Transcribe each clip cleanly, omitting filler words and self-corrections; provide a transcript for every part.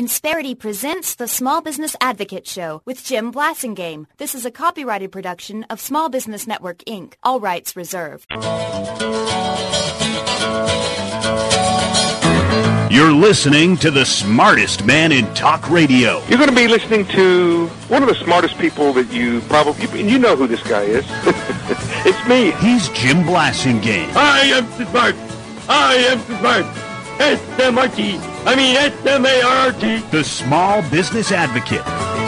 Insperity presents the Small Business Advocate Show with Jim Blasingame. This is a copyrighted production of Small Business Network, Inc. All rights reserved. You're listening to the smartest man in talk radio. You're going to be listening to one of the smartest people that you know who this guy is. It's me. He's Jim Blasingame. I am smart. I am smart. S-M-R-T. I mean S-M-A-R-T. The Small Business Advocate.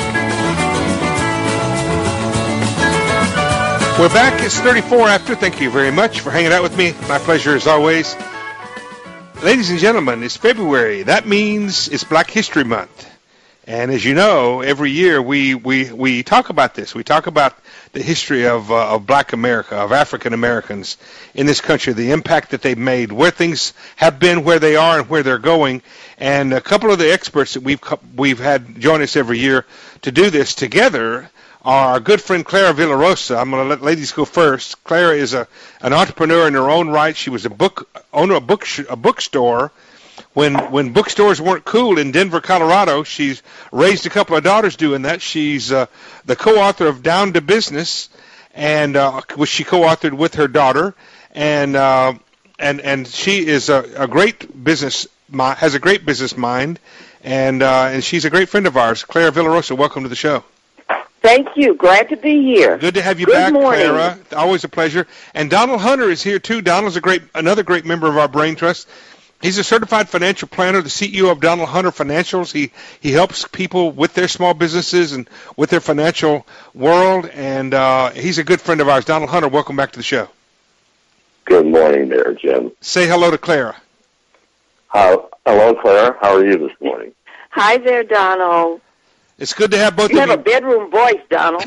We're back. It's 34 after. Thank you very much for hanging out with me. My pleasure as always. Ladies and gentlemen, it's February. That means it's Black History Month. And as you know, every year we talk about this. We talk about the history of Black America, of African Americans in this country, the impact that they've made, where things have been, where they are, and where they're going. And a couple of the experts that we've had join us every year to do this together are our good friend Clara Villarosa. I'm going to let ladies go first. Clara is an entrepreneur in her own right. She was owner of a bookstore. When bookstores weren't cool in Denver, Colorado, she's raised a couple of daughters doing that. She's the co-author of Down to Business, and which she co-authored with her daughter, and she is a great has a great business mind, and she's a great friend of ours. Clara Villarosa, welcome to the show. Thank you. Glad to be here. Good to have you Good back, morning. Clara. Always a pleasure. And Donald Hunter is here too. Donald's another great member of our Brain Trust. He's a certified financial planner, the CEO of Donald Hunter Financials. He helps people with their small businesses and with their financial world, and he's a good friend of ours. Donald Hunter, welcome back to the show. Good morning there, Jim. Say hello to Clara. Hello, Clara. How are you this morning? Hi there, Donald. It's good to have both You of have a bedroom voice, Donald.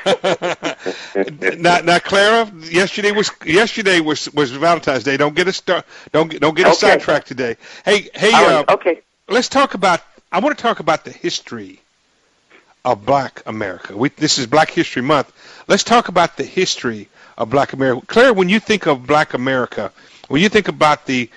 Now, Clara, yesterday was Valentine's Day. Don't get us sidetracked today. Hey, okay. Let's talk about. I want to talk about the history of Black America. This is Black History Month. Let's talk about the history of Black America. Clara, when you think of Black America, when you think about the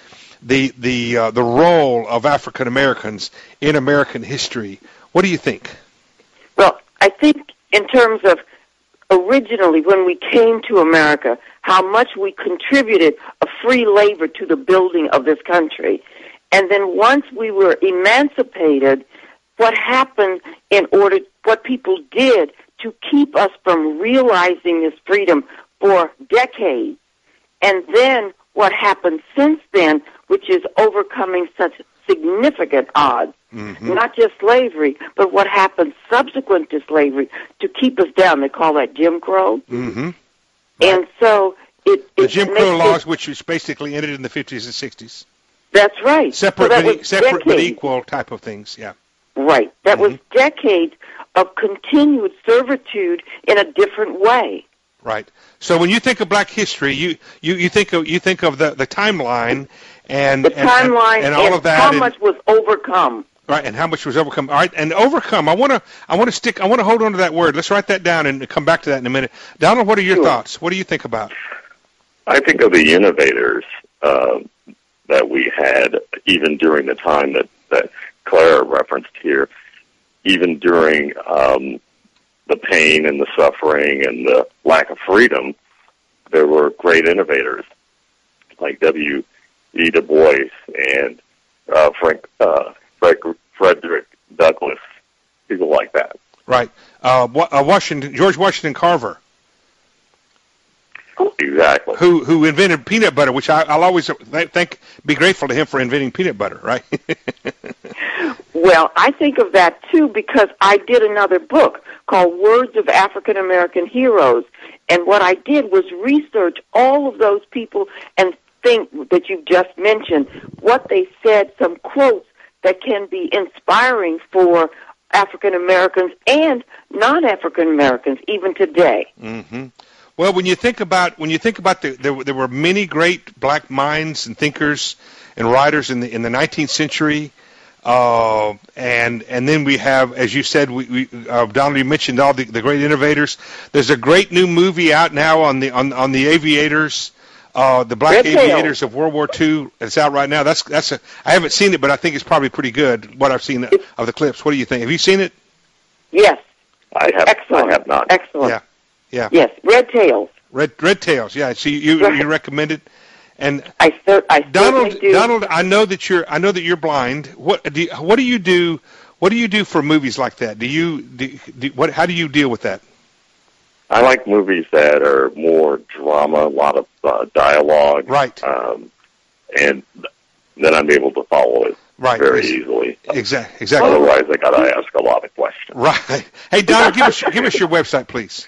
role of African Americans in American history, what do you think? Well, I think in terms of originally when we came to America, how much we contributed a free labor to the building of this country. And then once we were emancipated, what happened what people did to keep us from realizing this freedom for decades. And then what happened since then, which is overcoming such significant odds. Mm-hmm. Not just slavery, but what happened subsequent to slavery to keep us down. They call that Jim Crow. Mm-hmm. Right. And so the Jim Crow laws, which was basically ended in the 50s and 60s. That's right. Separate but equal type of things, yeah. Right. That was decades of continued servitude in a different way. Right. So when you think of Black history, you think of the timeline and all of that. How much was overcome. Right, and how much was overcome. All right, and overcome. I want to hold on to that word. Let's write that down and come back to that in a minute. Donald, what are your thoughts? What do you think about? I think of the innovators that we had, even during the time that Clara referenced here, even during the pain and the suffering and the lack of freedom, there were great innovators like W.E. Du Bois and Frederick Douglass, people like that. Right. George Washington Carver. Exactly. Who invented peanut butter, which I'll always be grateful to him for inventing peanut butter, right? Well, I think of that, too, because I did another book called Words of African American Heroes, and what I did was research all of those people and think that you just mentioned, what they said, some quotes that can be inspiring for African Americans and non-African Americans even today. Mm-hmm. Well, when you think about there were many great Black minds and thinkers and writers in the 19th century, and then we have, as you said, Donald, you mentioned all the great innovators. There's a great new movie out now on the aviators. The Black Red Tails. Aviators of World War II. It's out right now. I haven't seen it, but I think it's probably pretty good. What I've seen of the clips. What do you think? Have you seen it? Yes. Excellent. I have not. Excellent. Yeah. Yes, Red Tails. Red Tails. Yeah. So you recommend it, and I certainly do. Donald, I know that you're blind. What do you do? What do you do for movies like that? How do you deal with that? I like movies that are more drama, a lot of dialogue. Right. And then I'm able to follow it very easily. Exactly. Otherwise, I got to ask a lot of questions. Right. Hey, Donald, give us your website, please.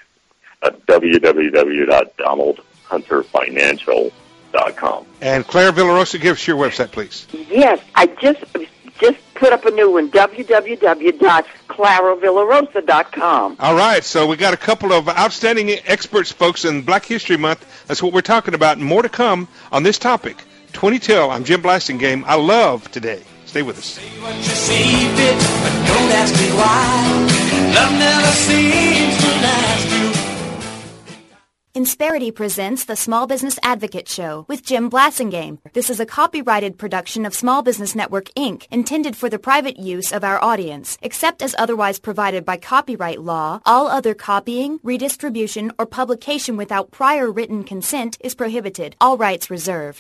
www.donaldhunterfinancial.com. And Claire Villarosa, give us your website, please. Yes, I just put up a new one, www.claravillarosa.com. All right, so we got a couple of outstanding experts, folks, in Black History Month. That's what we're talking about, and more to come on this topic. 2010, I'm Jim Blasingame. I love today. Stay with us. Say what you see fit, but don't ask me why. Love never seems to last you. Insperity presents the Small Business Advocate Show with Jim Blasingame. This is a copyrighted production of Small Business Network, Inc., intended for the private use of our audience. Except as otherwise provided by copyright law, all other copying, redistribution, or publication without prior written consent is prohibited. All rights reserved.